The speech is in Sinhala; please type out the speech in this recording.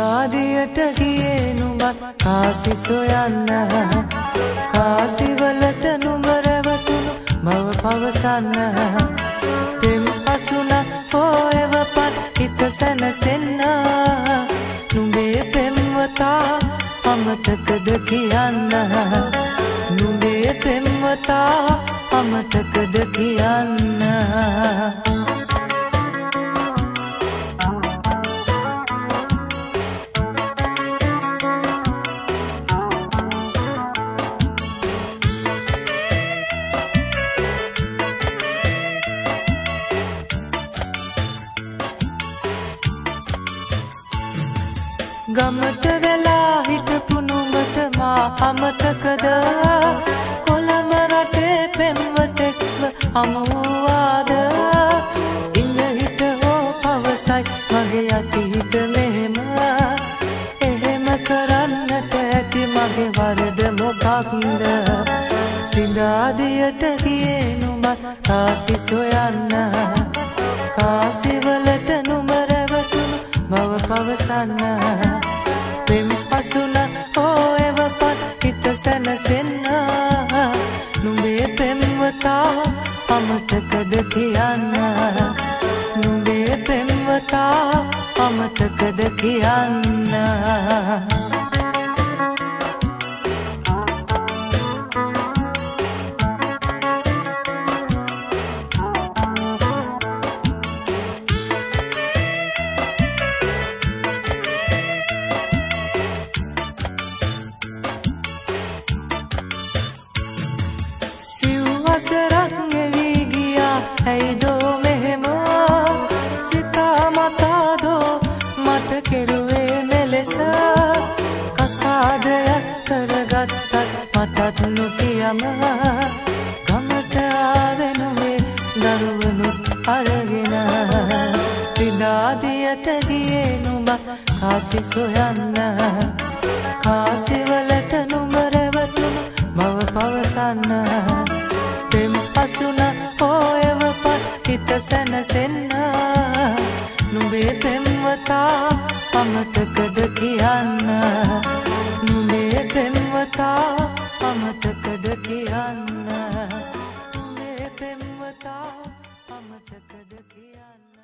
සිනාදියට ගියේ නුඹත් කාසි සොයන්න කාසිවලට නුඹ රැවටුණු බව පවසන්න පෙම් අසුන හොයවපත් හිත සැනසෙන්න නුඹේ පෙම්වතා අමතකද කියන්න නුඹේ පෙම්වතා අමතකද කියන්න ගමට වෙලා හිටපු නුඹට මා අමතකද කොළඹ රටේ පෙම්වතෙක්ව හමුවාද ඉඳ හිට හෝ පවසයි මගේ අතීත මෙහෙම එහෙම කරන්නට ඇති මගේ වරද මොකක්ද සිනාදියට ගියේ නුඹත් කාසි සොයන්න කාසිවලට නුඹ රැවටුණු බව පවසන්න පෙම් අසුන හොයවපත් හිත සැනසෙන්න නුඹේ පෙම්වතා අමතකද කියන්න නුඹේ පෙම්වතා අමතකද කියන්න වසරක් ගෙවී ගියා ඇයිදෝ මෙහෙම සිතා මතාදෝ මට කෙරුවේ මෙලෙස කසාදයක් කරගත්තත් මටත් නොකියම ගමට ආවෙනුවේ දරුවනුත් අරගෙන සිනාදියට ගියේ නුඹ කාසි සොයන්න කාසිවලට නුඹ රැවටුණු බව පවසන්න පෙම් අසුන හොයවපත් හිත සැනසෙන්න නුඹේ පෙම්වතා අමතකද කියන්න නුඹේ පෙම්වතා අමතකද කියන්න නුඹේ පෙම්වතා අමතකද කියන්න